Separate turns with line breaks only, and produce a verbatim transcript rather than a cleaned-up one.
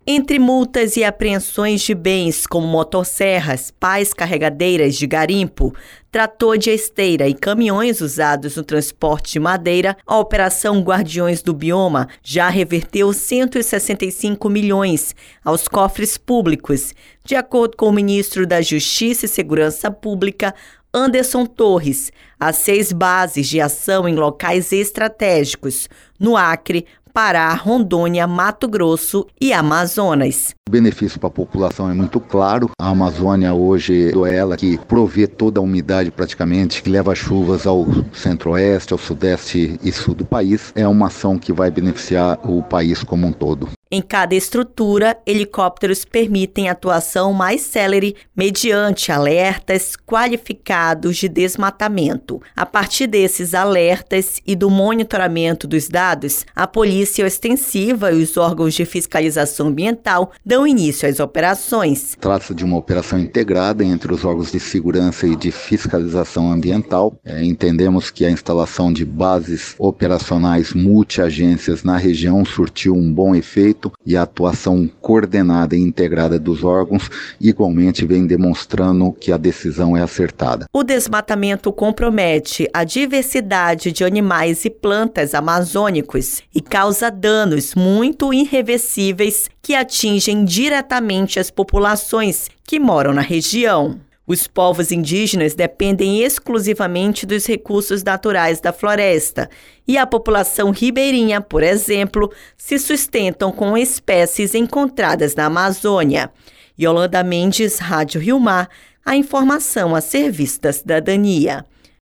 Entre multas e apreensões de bens como motosserras, pás carregadeiras de garimpo, trator de esteira e caminhões usados no transporte de madeira, a Operação Guardiões do Bioma já reverteu cento e sessenta e cinco milhões aos cofres públicos, de acordo com o ministro da Justiça e Segurança Pública, Anderson Torres, as seis bases de ação em locais estratégicos, no Acre, Pará, Rondônia, Mato Grosso e Amazonas.
O benefício para a população é muito claro. A Amazônia hoje é ela que provê toda a umidade praticamente, que leva chuvas ao centro-oeste, ao sudeste e sul do país. É uma ação que vai beneficiar o país como um todo.
Em cada estrutura, helicópteros permitem atuação mais célere mediante alertas qualificados de desmatamento. A partir desses alertas e do monitoramento dos dados, a Polícia Ostensiva e os órgãos de fiscalização ambiental dão início às operações.
Trata-se de uma operação integrada entre os órgãos de segurança e de fiscalização ambiental. É, entendemos que a instalação de bases operacionais multiagências na região surtiu um bom efeito e a atuação coordenada e integrada dos órgãos igualmente vem demonstrando que a decisão é acertada.
O desmatamento compromete a diversidade de animais e plantas amazônicos e causa danos muito irreversíveis que atingem diretamente as populações que moram na região. Os povos indígenas dependem exclusivamente dos recursos naturais da floresta e a população ribeirinha, por exemplo, se sustentam com espécies encontradas na Amazônia. Yolanda Mendes, Rádio Rio Mar, a informação a serviço da cidadania.